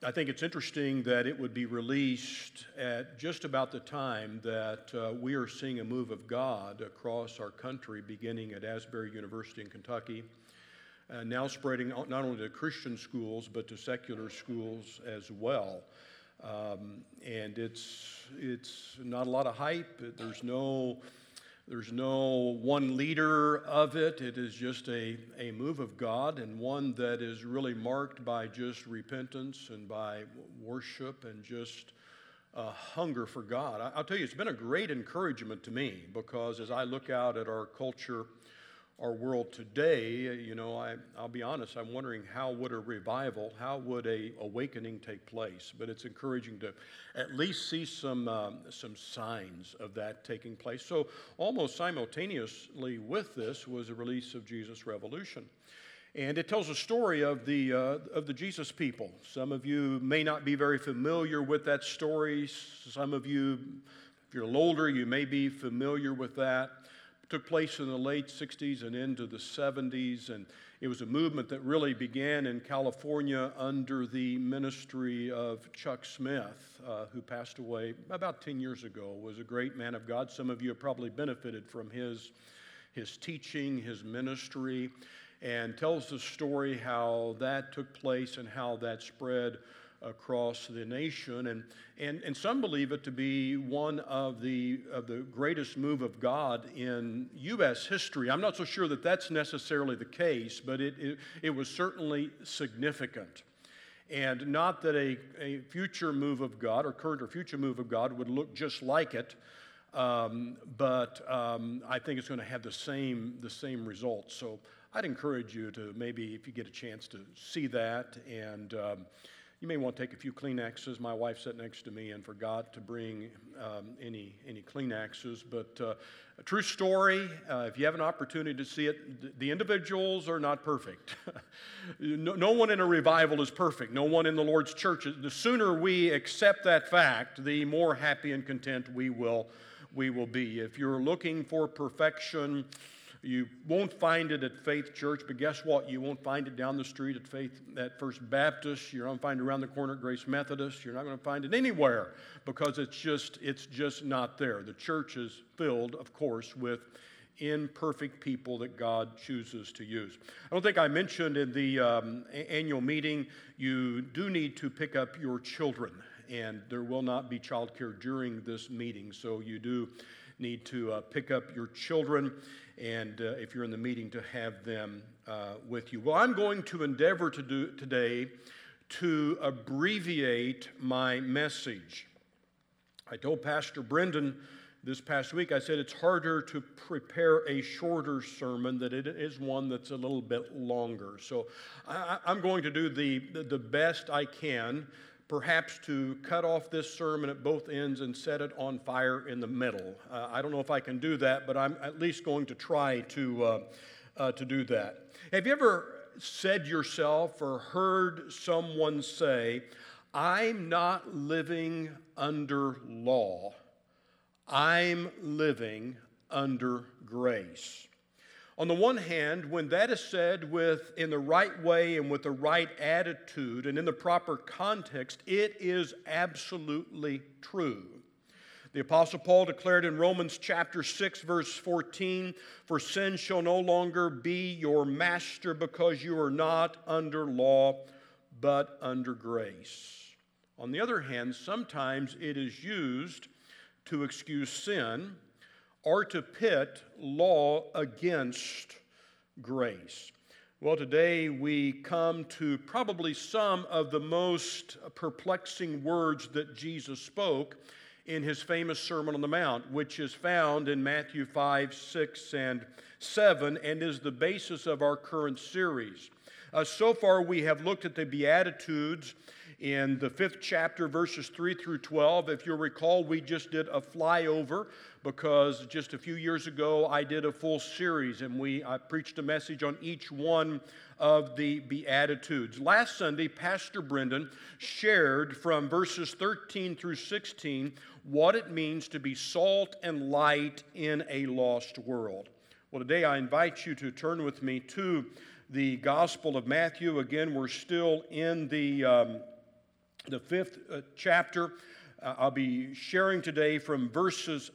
I think it's interesting that it would be released at just about the time that we are seeing a move of God across our country, beginning at Asbury University in Kentucky, now spreading not only to Christian schools, but to secular schools as well. And it's not a lot of hype. There's no one leader of it. It is just a move of God, and one that is really marked by just repentance and by worship and just hunger for God. I'll tell you, it's been a great encouragement to me, because as I look out at our culture, our world today, I'll be honest, I'm wondering how would a revival, how would a awakening take place? But it's encouraging to at least see some signs of that taking place. So almost simultaneously with this was the release of Jesus Revolution. And it tells a story of the Jesus people. Some of you may not be very familiar with that story. Some of you, if you're a little older, you may be familiar with that. Took place in the late 60s and into the 70s, and it was a movement that really began in California under the ministry of Chuck Smith, who passed away about 10 years ago, was a great man of God. Some of you have probably benefited from his teaching, his ministry, and tells the story how that took place and how that spread across the nation, and some believe it to be one of the greatest move of God in U.S. history. I'm not so sure that that's necessarily the case, but it was certainly significant. And not that a future move of God, or current or future move of God, would look just like it, but I think it's going to have the same results. So I'd encourage you to maybe, if you get a chance, to see that, and you may want to take a few Kleenexes. My wife sat next to me and forgot to bring any Kleenexes. But a true story, if you have an opportunity to see it, the individuals are not perfect. No one in a revival is perfect. No one in the Lord's church. The sooner we accept that fact, the more happy and content we will be. If you're looking for perfection, you won't find it at Faith Church, but guess what? You won't find it down the street at First Baptist. You're not going to find it around the corner at Grace Methodist. You're not going to find it anywhere, because it's just not there. The church is filled, of course, with imperfect people that God chooses to use. I don't think I mentioned in the annual meeting, you do need to pick up your children, and there will not be childcare during this meeting, so you do need to pick up your children, and if you're in the meeting, to have them with you. Well, I'm going to endeavor to do today to abbreviate my message. I told Pastor Brendan this past week, I said it's harder to prepare a shorter sermon than it is one that's a little bit longer. So I'm going to do the best I can, perhaps to cut off this sermon at both ends and set it on fire in the middle. I don't know if I can do that, but I'm at least going to try to do that. Have you ever said yourself or heard someone say, "I'm not living under law, I'm living under grace"? On the one hand, when that is said in the right way and with the right attitude and in the proper context, it is absolutely true. The Apostle Paul declared in Romans chapter 6, verse 14, "For sin shall no longer be your master, because you are not under law, but under grace." On the other hand, sometimes it is used to excuse sin, or to pit law against grace. Well, today we come to probably some of the most perplexing words that Jesus spoke in his famous Sermon on the Mount, which is found in Matthew 5, 6, and 7, and is the basis of our current series. So far, we have looked at the Beatitudes in the 5th chapter, verses 3 through 12. If you'll recall, we just did a flyover, because just a few years ago I did a full series, and I preached a message on each one of the Beatitudes. Last Sunday, Pastor Brendan shared from verses 13 through 16 what it means to be salt and light in a lost world. Well, today I invite you to turn with me to the Gospel of Matthew. Again, we're still in the the fifth chapter. I'll be sharing today from verses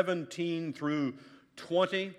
17 through 20.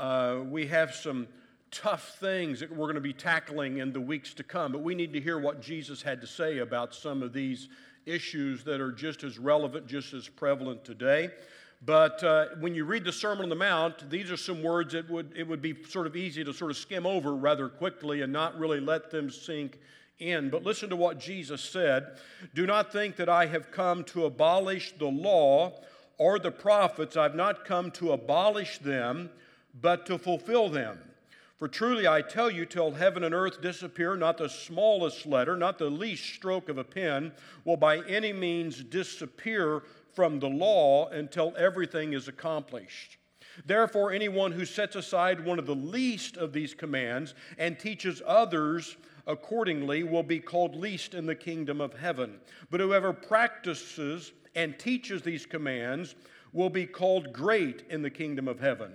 We have some tough things that we're going to be tackling in the weeks to come, but we need to hear what Jesus had to say about some of these issues that are just as relevant, just as prevalent today. But when you read the Sermon on the Mount, these are some words that it would be sort of easy to sort of skim over rather quickly and not really let them sink in. But listen to what Jesus said. Do not think that I have come to abolish the law or the prophets. I've not come to abolish them, but to fulfill them. For truly I tell you, till heaven and earth disappear, not the smallest letter, not the least stroke of a pen will by any means disappear from the law until everything is accomplished. Therefore, anyone who sets aside one of the least of these commands and teaches others accordingly will be called least in the kingdom of heaven. But whoever practices and teaches these commands will be called great in the kingdom of heaven.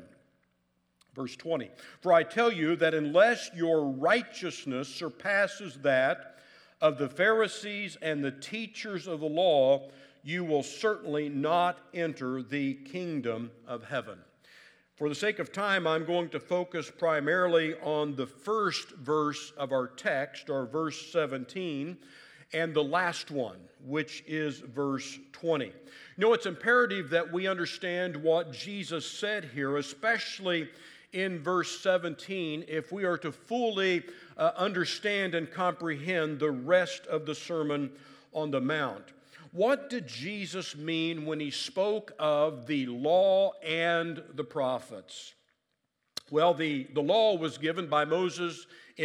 Verse 20, for I tell you that unless your righteousness surpasses that of the Pharisees and the teachers of the law, you will certainly not enter the kingdom of heaven. For the sake of time, I'm going to focus primarily on the first verse of our text, or verse 17, and the last one, which is verse 20. You know, it's imperative that we understand what Jesus said here, especially in verse 17, if we are to fully understand and comprehend the rest of the Sermon on the Mount. What did Jesus mean when he spoke of the law and the prophets? Well, the law was given by Moses in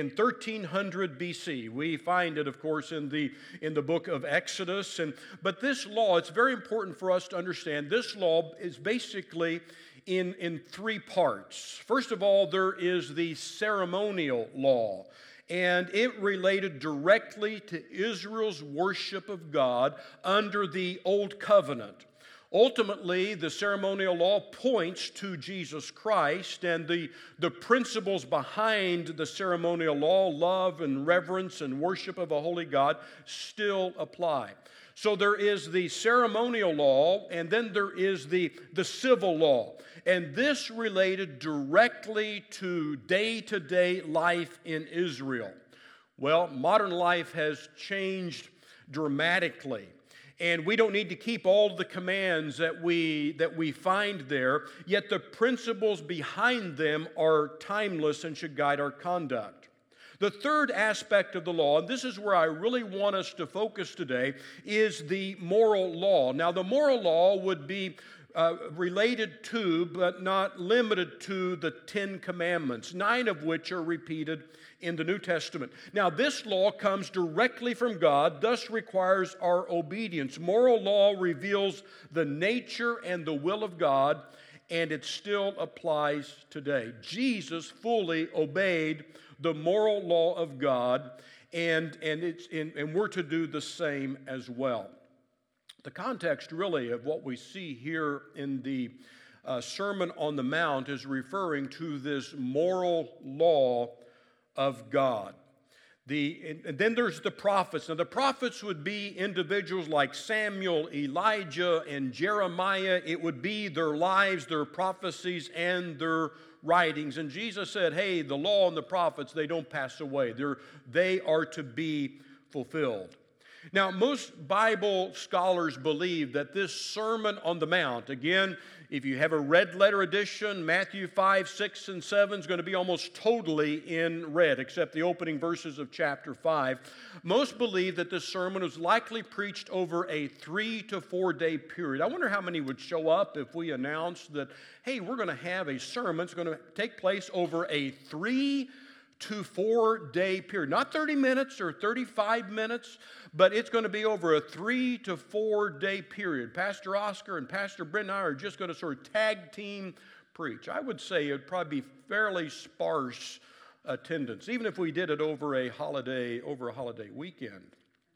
1300 BC. We find it, of course, in the book of Exodus. But this law, it's very important for us to understand, this law is basically in three parts. First of all, there is the ceremonial law. And it related directly to Israel's worship of God under the Old Covenant. Ultimately, the ceremonial law points to Jesus Christ, and the principles behind the ceremonial law, love and reverence and worship of a holy God, still apply. So there is the ceremonial law, and then there is the civil law. And this related directly to day-to-day life in Israel. Well, modern life has changed dramatically. And we don't need to keep all the commands that we find there, yet the principles behind them are timeless and should guide our conduct. The third aspect of the law, and this is where I really want us to focus today, is the moral law. Now, the moral law would be related to, but not limited to, the 10 Commandments, 9 of which are repeated in the New Testament. Now, this law comes directly from God, thus requires our obedience. Moral law reveals the nature and the will of God, and it still applies today. Jesus fully obeyed the moral law of God, and we're to do the same as well. The context really of what we see here in the Sermon on the Mount is referring to this moral law of God. And then there's the prophets. Now, the prophets would be individuals like Samuel, Elijah, and Jeremiah. It would be their lives, their prophecies, and their writings. And Jesus said, hey, the law and the prophets, they don't pass away. They are to be fulfilled. Now, most Bible scholars believe that this Sermon on the Mount, again, if you have a red letter edition, Matthew 5, 6, and 7 is going to be almost totally in red, except the opening verses of chapter 5. Most believe that this sermon was likely preached over a 3 to 4 day period. I wonder how many would show up if we announced that, hey, we're going to have a sermon. It's going to take place over a 3 to 4 day period. Not 30 minutes or 35 minutes, but it's going to be over a 3 to 4 day period. Pastor Oscar and Pastor Brent and I are just going to sort of tag team preach. I would say it would probably be fairly sparse attendance, even if we did it over a holiday weekend.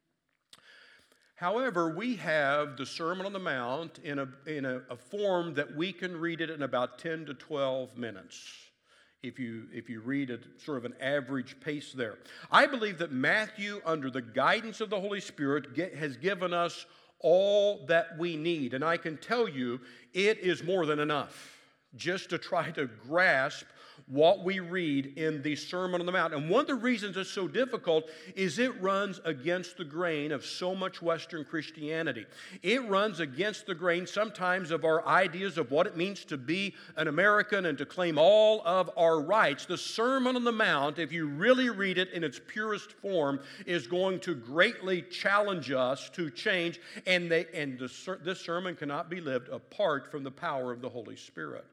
However, we have the Sermon on the Mount in a form that we can read it in about 10 to 12 minutes. if you read at sort of an average pace there. I believe that Matthew, under the guidance of the Holy Spirit, has given us all that we need. And I can tell you, it is more than enough just to try to grasp what we read in the Sermon on the Mount. And one of the reasons it's so difficult is it runs against the grain of so much Western Christianity. It runs against the grain sometimes of our ideas of what it means to be an American and to claim all of our rights. The Sermon on the Mount, if you really read it in its purest form, is going to greatly challenge us to change, and this sermon cannot be lived apart from the power of the Holy Spirit.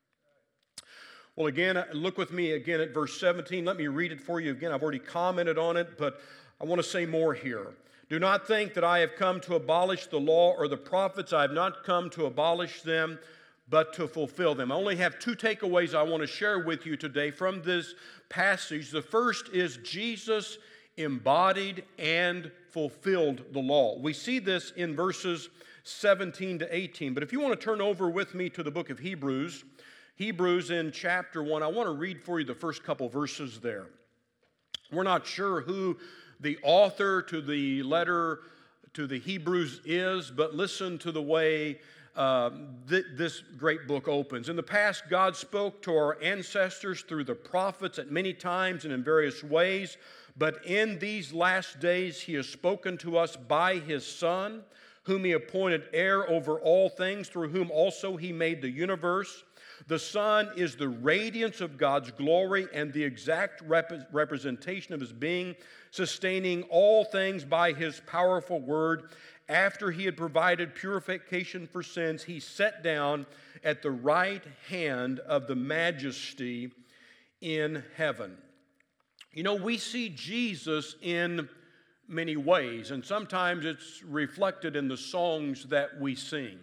Well, again, look with me again at verse 17. Let me read it for you again. I've already commented on it, but I want to say more here. Do not think that I have come to abolish the law or the prophets. I have not come to abolish them, but to fulfill them. I only have two takeaways I want to share with you today from this passage. The first is Jesus embodied and fulfilled the law. We see this in verses 17 to 18. But if you want to turn over with me to the book of Hebrews in chapter 1, I want to read for you the first couple verses there. We're not sure who the author to the letter to the Hebrews is, but listen to the way this great book opens. In the past, God spoke to our ancestors through the prophets at many times and in various ways, but in these last days He has spoken to us by His Son, whom He appointed heir over all things, through whom also He made the universe. The Son is the radiance of God's glory and the exact representation of His being, sustaining all things by His powerful word. After He had provided purification for sins, He sat down at the right hand of the Majesty in heaven. You know, we see Jesus in many ways, and sometimes it's reflected in the songs that we sing.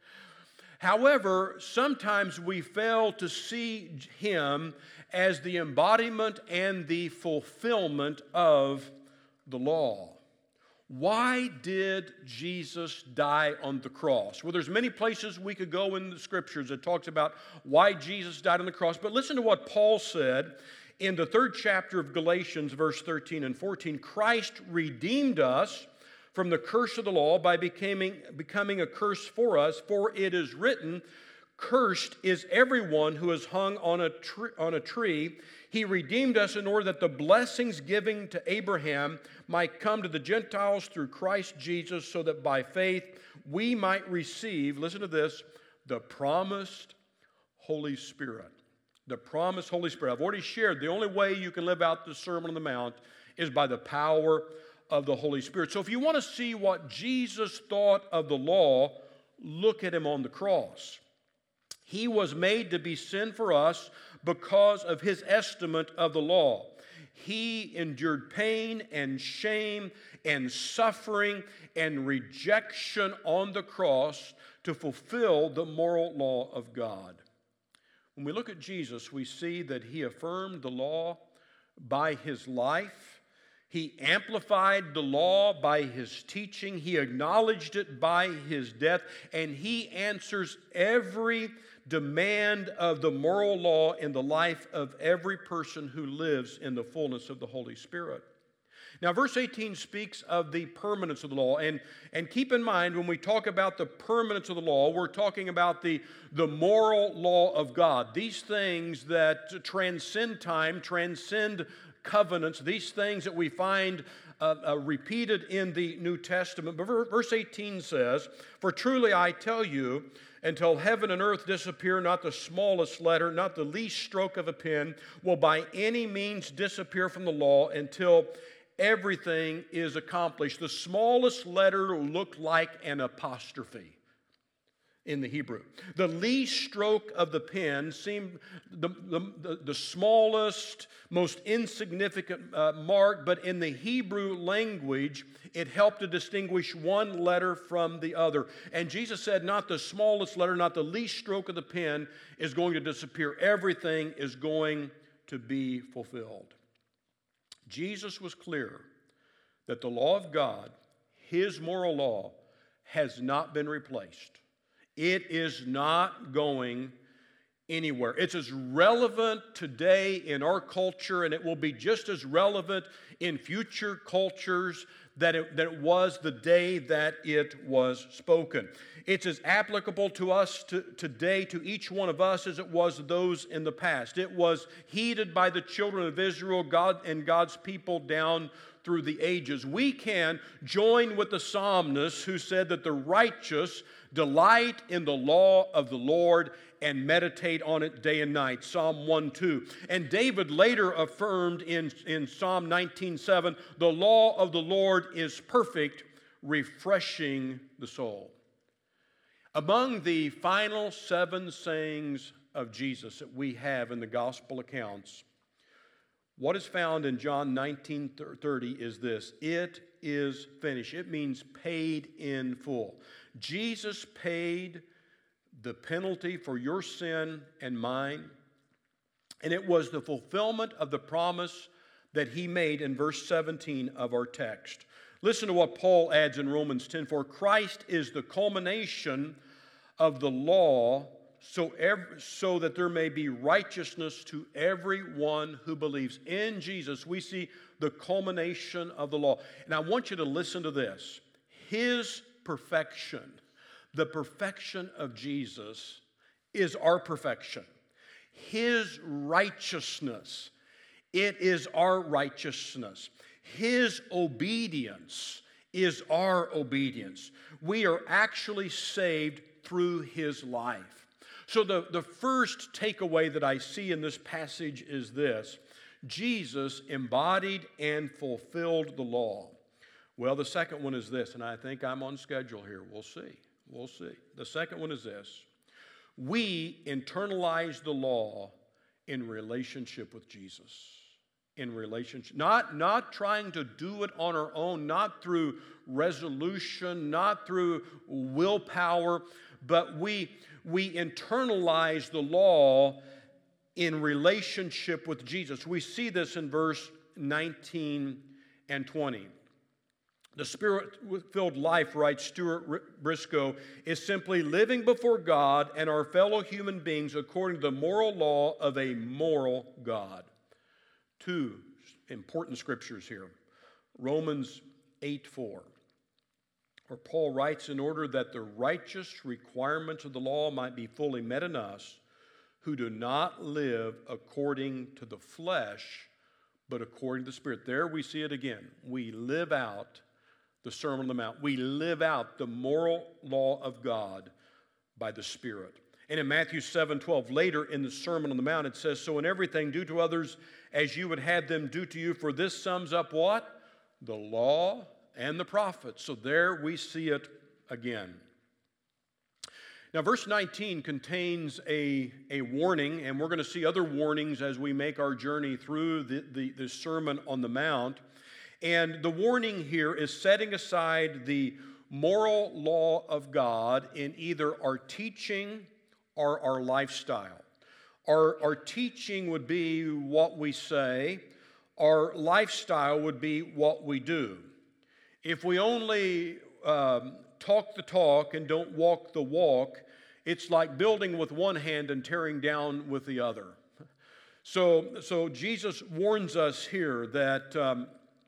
However, sometimes we fail to see Him as the embodiment and the fulfillment of the law. Why did Jesus die on the cross? Well, there's many places we could go in the Scriptures that talks about why Jesus died on the cross, but listen to what Paul said in the 3rd chapter of Galatians, verse 13 and 14. Christ redeemed us from the curse of the law by becoming a curse for us, for it is written, cursed is everyone who is hung on a tree. He redeemed us in order that the blessings given to Abraham might come to the Gentiles through Christ Jesus, so that by faith we might receive, listen to this, the promised Holy Spirit. The promised Holy Spirit. I've already shared the only way you can live out the Sermon on the Mount is by the power of the Holy Spirit. So if you want to see what Jesus thought of the law, look at Him on the cross. He was made to be sin for us because of His estimate of the law. He endured pain and shame and suffering and rejection on the cross to fulfill the moral law of God. When we look at Jesus, we see that He affirmed the law by His life. He amplified the law by His teaching. He acknowledged it by His death. And He answers every demand of the moral law in the life of every person who lives in the fullness of the Holy Spirit. Now, verse 18 speaks of the permanence of the law. And keep in mind, when we talk about the permanence of the law, we're talking about the moral law of God. These things that transcend time, transcend covenants, these things that we find repeated in the New Testament. But verse 18 says, for truly I tell you, until heaven and earth disappear, not the smallest letter, not the least stroke of a pen, will by any means disappear from the law until everything is accomplished. The smallest letter will look like an apostrophe in the Hebrew. The least stroke of the pen seemed the smallest, most insignificant mark, but in the Hebrew language, it helped to distinguish one letter from the other. And Jesus said, not the smallest letter, not the least stroke of the pen is going to disappear. Everything is going to be fulfilled. Jesus was clear that the law of God, His moral law, has not been replaced. It is not going anywhere. It's as relevant today in our culture, and it will be just as relevant in future cultures that it was the day that it was spoken. It's as applicable to us today, to each one of us, as it was to those in the past. It was heeded by the children of Israel, God and God's people down through the ages. We can join with the psalmist who said that the righteous delight in the law of the Lord and meditate on it day and night. Psalm 1:2. And David later affirmed in Psalm 19:7, the law of the Lord is perfect, refreshing the soul. Among the final 7 sayings of Jesus that we have in the gospel accounts, what is found in John 19:30 is this: it is finished. It means paid in full. Jesus paid the penalty for your sin and mine, and it was the fulfillment of the promise that he made in verse 17 of our text. Listen to what Paul adds in Romans 10, for Christ is the culmination of the law, so that there may be righteousness to everyone who believes. In Jesus, we see the culmination of the law. And I want you to listen to this. His perfection, the perfection of Jesus, is our perfection. His righteousness, it is our righteousness. His obedience is our obedience. We are actually saved through his life. So the first takeaway that I see in this passage is this: Jesus embodied and fulfilled the law. Well, the second one is this, and I think I'm on schedule here. We'll see. We'll see. The second one is this: we internalize the law in relationship with Jesus. In relationship, not trying to do it on our own, not through resolution, not through willpower, but we internalize the law in relationship with Jesus. We see this in verse 19 and 20. The Spirit-filled life, writes Stuart Briscoe, is simply living before God and our fellow human beings according to the moral law of a moral God. 2 important scriptures here. Romans 8:4, where Paul writes, in order that the righteous requirements of the law might be fully met in us, who do not live according to the flesh, but according to the Spirit. There we see it again. We live out the Sermon on the Mount. We live out the moral law of God by the Spirit. And in Matthew 7:12, later in the Sermon on the Mount, it says, so in everything do to others as you would have them do to you, for this sums up what? The law and the prophets. So there we see it again. Now, verse 19 contains a warning, and we're going to see other warnings as we make our journey through the Sermon on the Mount. And the warning here is setting aside the moral law of God in either our teaching or our lifestyle. Our teaching would be what we say. Our lifestyle would be what we do. If we only talk the talk and don't walk the walk, it's like building with one hand and tearing down with the other. So Jesus warns us here that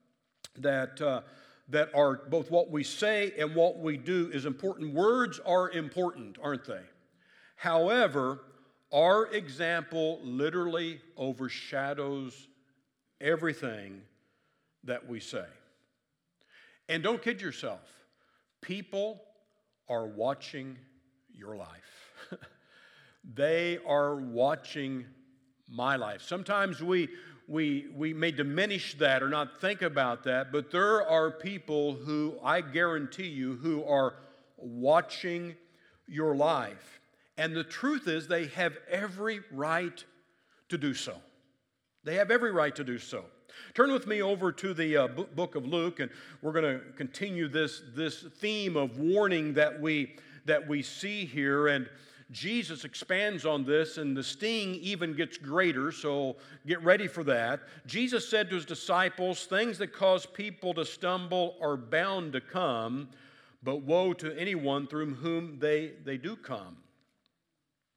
our both what we say and what we do is important. Words are important, aren't they? However, our example literally overshadows everything that we say. And don't kid yourself. People are watching your life. They are watching my life. Sometimes we may diminish that or not think about that, but there are people who, I guarantee you, who are watching your life. And the truth is, they have every right to do so. They have every right to do so. Turn with me over to the book of Luke, and we're going to continue this theme of warning that we see here. And Jesus expands on this, and the sting even gets greater, so get ready for that. Jesus said to his disciples, things that cause people to stumble are bound to come, but woe to anyone through whom they do come.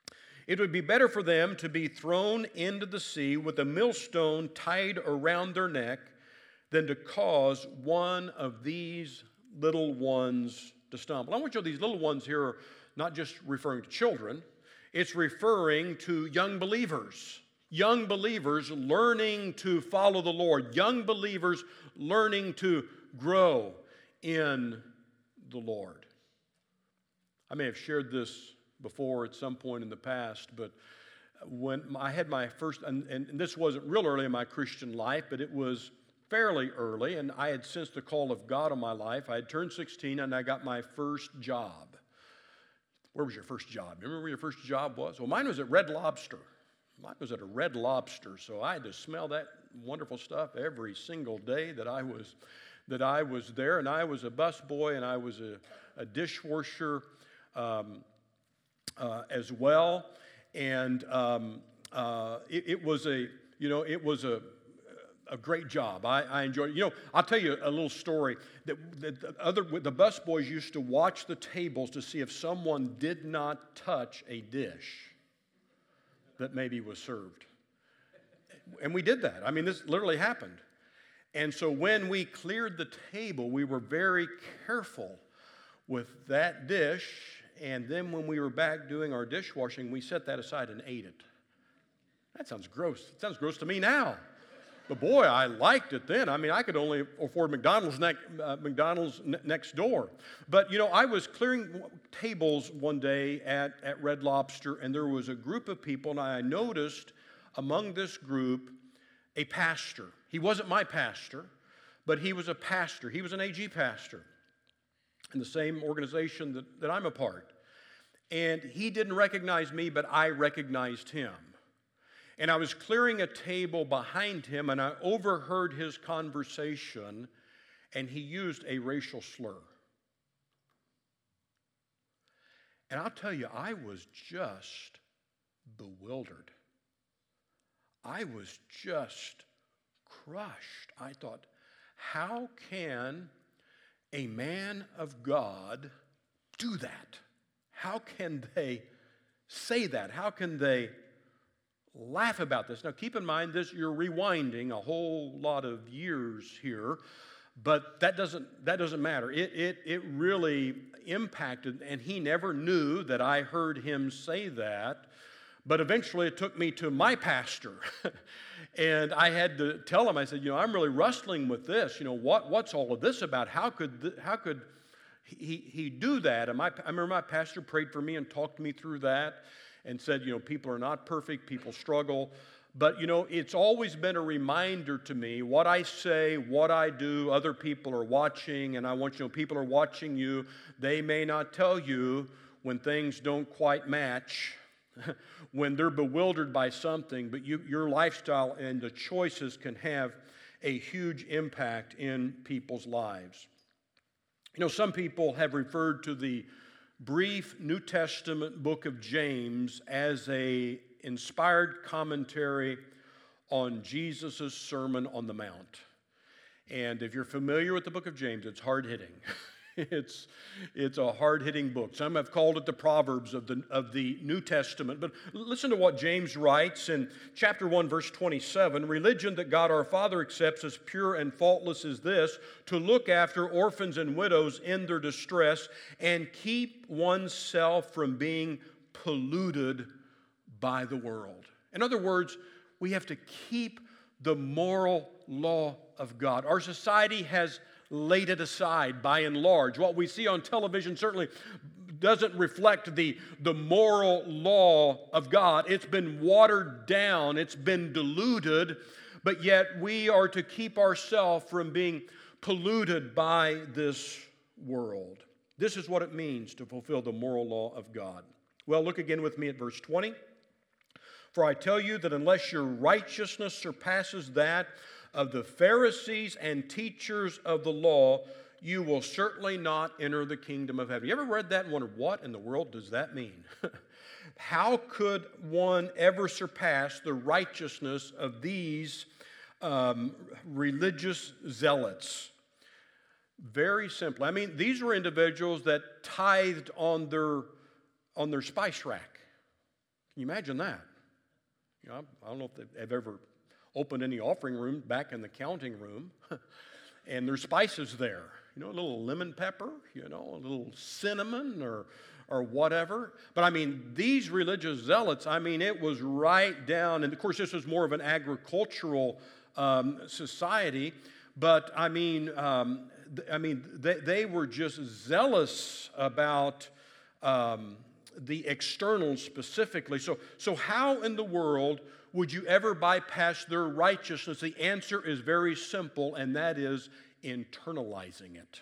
It would be better for them to be thrown into the sea with a millstone tied around their neck than to cause one of these little ones to stumble. I want you to know these little ones here are not just referring to children. It's referring to young believers learning to follow the Lord, young believers learning to grow in the Lord. I may have shared this before at some point in the past, but when I had my first, and this wasn't real early in my Christian life, but it was fairly early, and I had sensed the call of God on my life. I had turned 16, and I got my first job. Where was your first job? Remember where your first job was? Well, mine was at Red Lobster. Mine was at a Red Lobster, so I had to smell that wonderful stuff every single day that I was there. And I was a busboy, and I was a dishwasher as well. And it was a great job. I enjoyed it. I'll tell you a little story. The busboys used to watch the tables to see if someone did not touch a dish that maybe was served. And we did that. I mean, this literally happened. And so when we cleared the table, we were very careful with that dish. And then when we were back doing our dishwashing, we set that aside and ate it. That sounds gross. It sounds gross to me now. But boy, I liked it then. I mean, I could only afford McDonald's next door. But, I was clearing tables one day at Red Lobster, and there was a group of people, and I noticed among this group a pastor. He wasn't my pastor, but he was a pastor. He was an AG pastor in the same organization that I'm a part. And he didn't recognize me, but I recognized him. And I was clearing a table behind him, and I overheard his conversation, and he used a racial slur. And I'll tell you, I was just bewildered. I was just crushed. I thought, how can a man of God do that? How can they say that? How can they laugh about this? Now, keep in mind this, you're rewinding a whole lot of years here, but that doesn't matter. It really impacted, and he never knew that I heard him say that, but eventually it took me to my pastor, and I had to tell him, I said, I'm really wrestling with this. What's all of this about? How could he do that? And I remember my pastor prayed for me and talked me through that, and said, people are not perfect, people struggle. But, it's always been a reminder to me, what I say, what I do, other people are watching, and I want people are watching you. They may not tell you when things don't quite match, when they're bewildered by something, but your lifestyle and the choices can have a huge impact in people's lives. Some people have referred to the brief New Testament book of James as an inspired commentary on Jesus' Sermon on the Mount. And if you're familiar with the book of James, it's hard-hitting. It's a hard-hitting book. Some have called it the Proverbs of the New Testament. But listen to what James writes in chapter 1, verse 27. Religion that God our Father accepts as pure and faultless is this, to look after orphans and widows in their distress and keep oneself from being polluted by the world. In other words, we have to keep the moral law of God. Our society has laid it aside by and large. What we see on television certainly doesn't reflect the moral law of God. It's been watered down, it's been diluted, but yet we are to keep ourselves from being polluted by this world. This is what it means to fulfill the moral law of God. Well, look again with me at verse 20. For I tell you that unless your righteousness surpasses that of the Pharisees and teachers of the law, you will certainly not enter the kingdom of heaven. You ever read that and wondered, what in the world does that mean? How could one ever surpass the righteousness of these religious zealots? Very simple. I mean, these were individuals that tithed on their spice rack. Can you imagine that? You know, I don't know if they've ever opened any offering room back in the counting room, and there's spices there. You know, a little lemon pepper, you know, a little cinnamon or whatever. But I mean, these religious zealots, I mean, it was right down, and of course this was more of an agricultural society, but I mean, they were just zealous about the externals specifically. So how in the world would you ever bypass their righteousness? The answer is very simple, and that is internalizing it.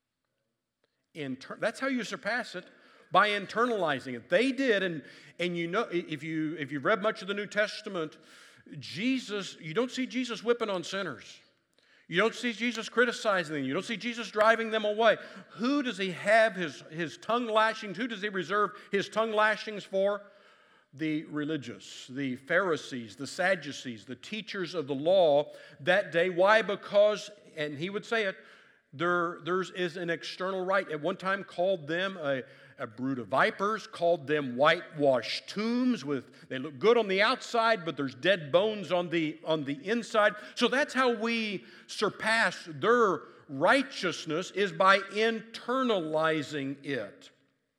That's how you surpass it, by internalizing it. They did, and you know, if you've read much of the New Testament, you don't see Jesus whipping on sinners. You don't see Jesus criticizing them. You don't see Jesus driving them away. Who does he have his tongue lashings? Who does he reserve his tongue lashings for? The religious, the Pharisees, the Sadducees, the teachers of the law that day. Why? Because, and he would say it, theirs is an external right. At one time called them a brood of vipers, called them whitewashed tombs. They look good on the outside, but there's dead bones on the inside. So that's how we surpass their righteousness, is by internalizing it.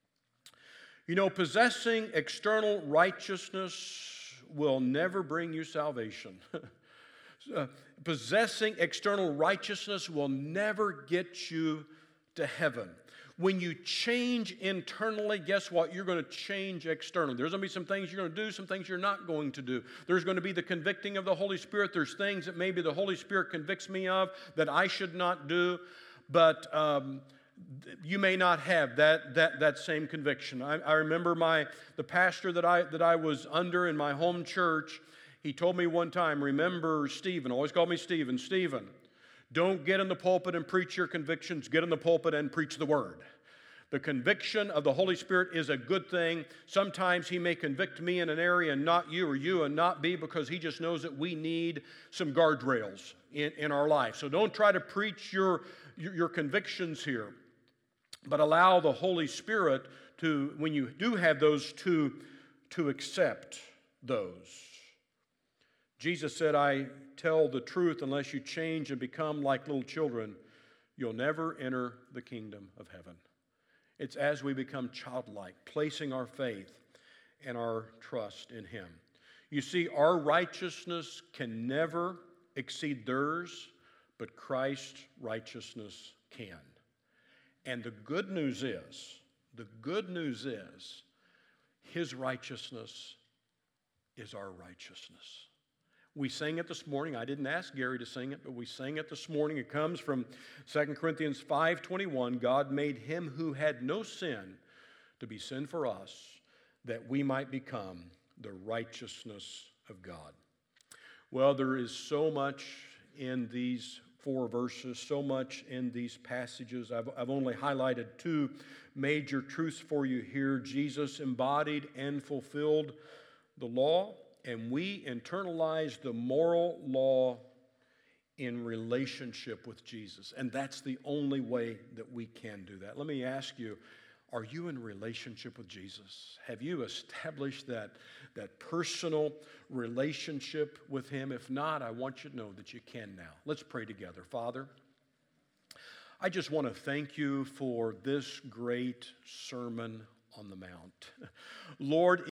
You know, possessing external righteousness will never bring you salvation. Possessing external righteousness will never get you to heaven. When you change internally, guess what? You're going to change externally. There's going to be some things you're going to do, some things you're not going to do. There's going to be the convicting of the Holy Spirit. There's things that maybe the Holy Spirit convicts me of that I should not do, but you may not have that same conviction. I remember the pastor that I was under in my home church. He told me one time, remember Stephen, always called me Stephen, don't get in the pulpit and preach your convictions. Get in the pulpit and preach the Word. The conviction of the Holy Spirit is a good thing. Sometimes He may convict me in an area and not you, or you and not me, because He just knows that we need some guardrails in our life. So don't try to preach your convictions here, but allow the Holy Spirit to, when you do have those, to accept those. Jesus said, I tell the truth, unless you change and become like little children, you'll never enter the kingdom of heaven. It's as we become childlike, placing our faith and our trust in Him. You see, our righteousness can never exceed theirs, but Christ's righteousness can. And the good news is, His righteousness is our righteousness. We sang it this morning. I didn't ask Gary to sing it, but we sang it this morning. It comes from 2 Corinthians 5:21. God made Him who had no sin to be sin for us, that we might become the righteousness of God. Well, there is so much in these 4 verses, so much in these passages. I've only highlighted 2 major truths for you here. Jesus embodied and fulfilled the law, and we internalize the moral law in relationship with Jesus. And that's the only way that we can do that. Let me ask you, are you in relationship with Jesus? Have you established that personal relationship with Him? If not, I want you to know that you can now. Let's pray together. Father, I just want to thank You for this great Sermon on the Mount. Lord,